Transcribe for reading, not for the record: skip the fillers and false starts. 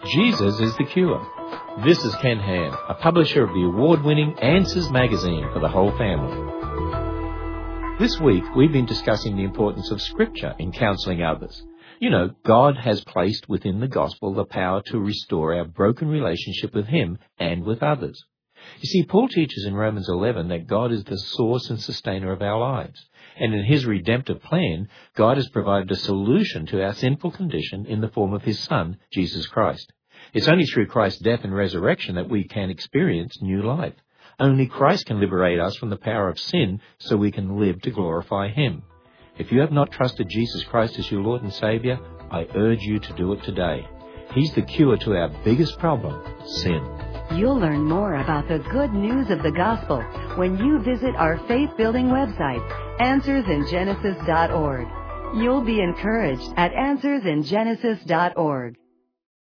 Jesus is the cure. This is Ken Ham, a publisher of the award-winning Answers magazine for the whole family. This week, we've been discussing the importance of Scripture in counselling others. You know, God has placed within the gospel the power to restore our broken relationship with Him and with others. You see, Paul teaches in Romans 11 that God is the source and sustainer of our lives. And in His redemptive plan, God has provided a solution to our sinful condition in the form of His Son, Jesus Christ. It's only through Christ's death and resurrection that we can experience new life. Only Christ can liberate us from the power of sin so we can live to glorify Him. If you have not trusted Jesus Christ as your Lord and Saviour, I urge you to do it today. He's the cure to our biggest problem, sin. You'll learn more about the good news of the gospel when you visit our faith-building website, AnswersInGenesis.org. You'll be encouraged at AnswersInGenesis.org.